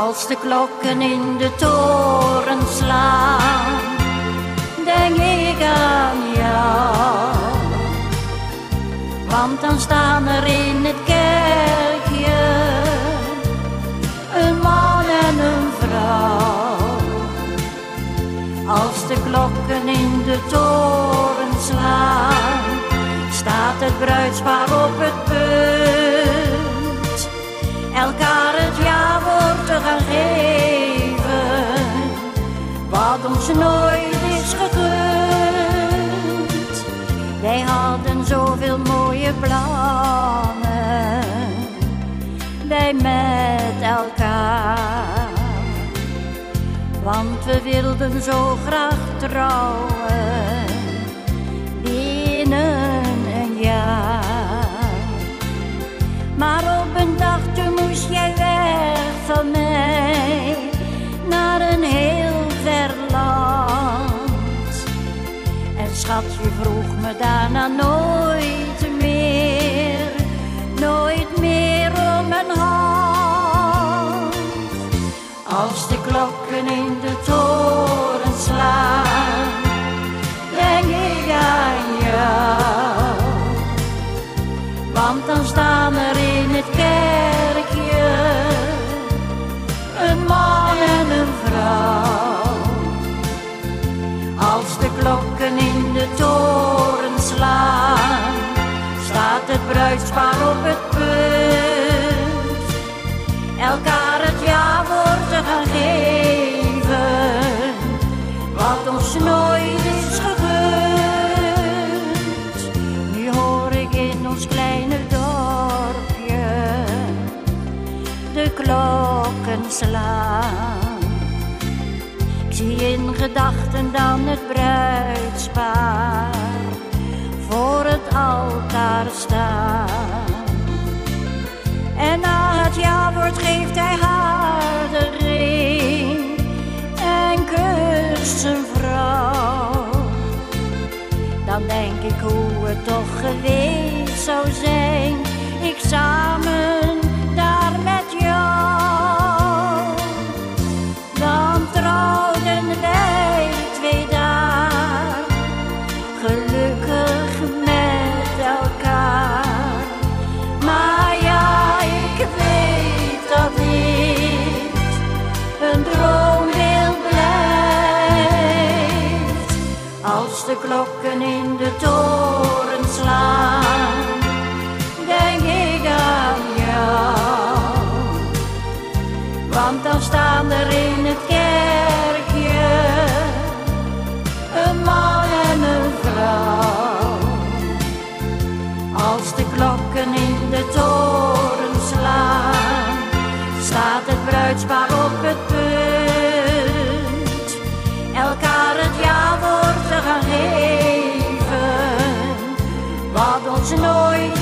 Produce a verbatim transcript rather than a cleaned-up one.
Als de klokken in de toren slaan, denk ik aan jou. Want dan staan er in het kerkje een man en een vrouw. Als de klokken in de toren slaan, staat het bruidspaar op het punt elkaar het ja-woord te gaan geven, wat ons nooit is gegund. Wij hadden zoveel mooie plannen, wij met elkaar, want we wilden zo graag trouwen binnen een jaar. Maar op een dag toen moest jij weg van mij naar een heel ver land. En schatje vroeg me daarna nooit meer, nooit meer om een hand. Als de klokken in de toren slaan, denk ik aan jou. Want dan staan er in het kerkje een man en een vrouw. Als de klokken in de toren slaan, staat het bruidspaar op het punt elkaar het ja-woord te gaan geven, wat ons nooit is gegund. Nu hoor ik in ons kleine dorpje de klokken slaan. Ik zie in gedachten dan het bruidspaar voor het altaar staan. En na het ja-woord geeft hij haar de ring en kust zijn vrouw. Dan denk ik hoe het toch geweest zou zijn, ik samen daar met jou. Dan trouwden wij twee daar, gelukkig met elkaar. Maar ja, ik weet dat dit een droombeeld blijft. Als de klokken in de toren slaan, denk ik aan jou. Want dan staan er in het kerkje een man en een vrouw. Als de klokken in de toren slaan, staat het bruidspaar op het punt elkaar het ja-woord te gaan geven, wat ons nooit